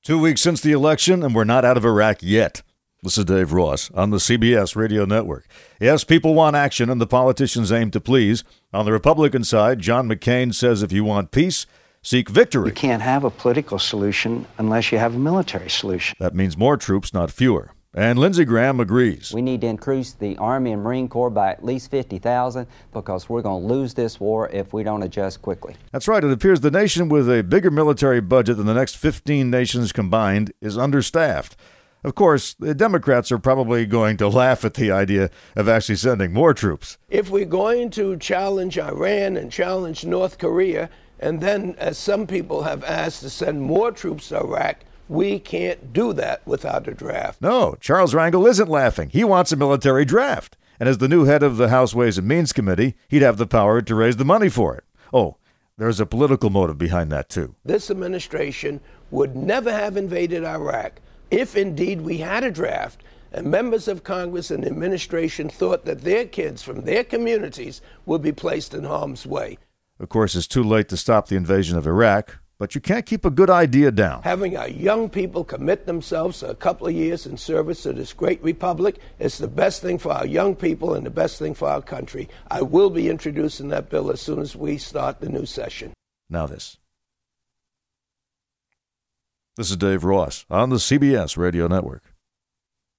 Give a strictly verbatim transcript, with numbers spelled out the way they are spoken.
Two weeks since the election, and we're not out of Iraq yet. This is Dave Ross on the C B S Radio Network. Yes, people want action, and the politicians aim to please. On the Republican side, John McCain says if you want peace, seek victory. You can't have a political solution unless you have a military solution. That means more troops, not fewer. And Lindsey Graham agrees. We need to increase the Army and Marine Corps by at least fifty thousand because we're going to lose this war if we don't adjust quickly. That's right. It appears the nation with a bigger military budget than the next fifteen nations combined is understaffed. Of course, the Democrats are probably going to laugh at the idea of actually sending more troops. If we're going to challenge Iran and challenge North Korea, and then, as some people have asked, to send more troops to Iraq, we can't do that without a draft. No, Charles Rangel isn't laughing. He wants a military draft. And as the new head of the House Ways and Means Committee, he'd have the power to raise the money for it. Oh, there's a political motive behind that, too. This administration would never have invaded Iraq if indeed we had a draft and members of Congress and the administration thought that their kids from their communities would be placed in harm's way. Of course, it's too late to stop the invasion of Iraq, but you can't keep a good idea down. Having our young people commit themselves to a couple of years in service to this great republic is the best thing for our young people and the best thing for our country. I will be introducing that bill as soon as we start the new session. Now this. This is Dave Ross on the C B S Radio Network.